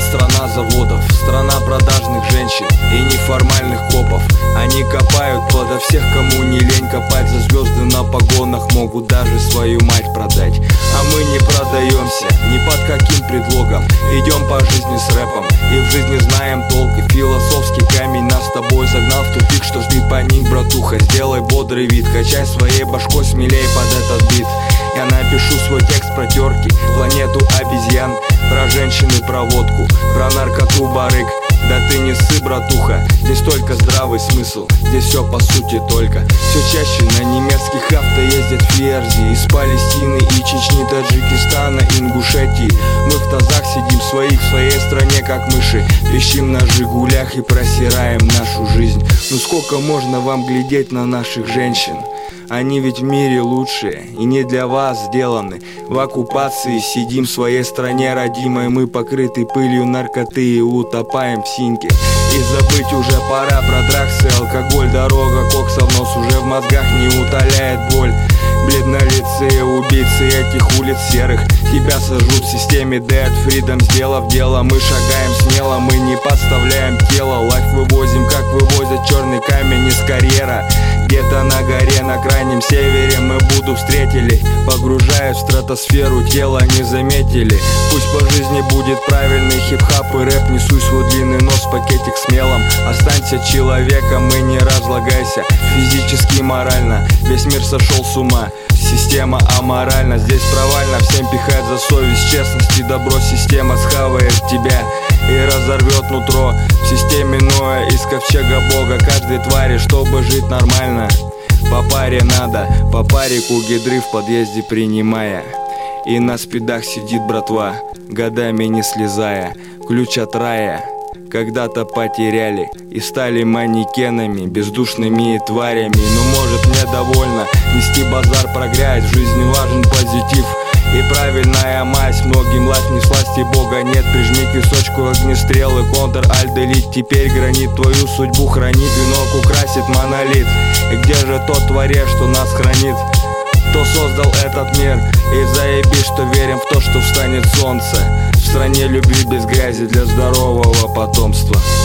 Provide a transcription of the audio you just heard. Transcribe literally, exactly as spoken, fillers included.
страна заводов, страна продажных женщин и неформальных копов. Они копают подо всех, кому не лень копать. За звезды на погонах могут даже свою мать продать. А мы не продаемся ни под каким предлогом. Идем по жизни с рэпом и в жизни знаем толк. И философский камень нас с тобой загнал в тупик. Что ж ты паник, братуха, сделай бодрый вид. Качай своей башкой смелее под этот бит. Я напишу свой текст про терки, планету обезьян, про женщин и про водку, про наркоту, барык. Да ты не ссы, братуха, здесь только здравый смысл. Здесь все по сути только. Все чаще на немецких авто ездят ферзи из Палестины и Чечни, Таджикистана, Ингушетии. Мы в тазах сидим своих в своей стране, как мыши. Пищим на жигулях и просираем нашу жизнь. Ну сколько можно вам глядеть на наших женщин? Они ведь в мире лучшие и не для вас сделаны. В оккупации сидим в своей стране родимой. Мы покрыты пылью наркоты и утопаем в синьке. И забыть уже пора про драгсы, алкоголь. Дорога кокса в нос уже в мозгах не утоляет боль. Бледнолицые убийцы этих улиц серых тебя сожрут в системе Dead Freedom. Сделав дело, мы шагаем смело, мы не подставляем тело. Лайф вывозим, как вывозят черный камень из карьера. Где-то на горе, на крайнем севере мы Будду встретили. Погружаясь в стратосферу, тело не заметили. Пусть по жизни будет правильный хип-хап и рэп. Не суй свой длинный нос в пакетик с мелом. Останься человеком и не разлагайся физически и морально. Весь мир сошел с ума, система аморальна. Здесь провально, всем пихать за совесть, честность и добро. Система схавает тебя и разорвет нутро. В системе Ноя из ковчега Бога каждой твари, чтобы жить нормально. По паре надо, по парику гидры в подъезде принимая. И на спидах сидит братва, годами не слезая. Ключ от рая когда-то потеряли и стали манекенами, бездушными тварями. Ну может мне довольно нести базар про грязь. В жизни важен позитив и правильная мазь. Многим лайф не сласти, Бога нет. Прижми к височку огнестрелы, контр, альт, делит. Теперь гранит твою судьбу хранит, венок украсит монолит. И где же тот творец, что нас хранит? Кто создал этот мир? И заебись, что верим в то, что встанет солнце. В стране любви без грязи для здорового потомства.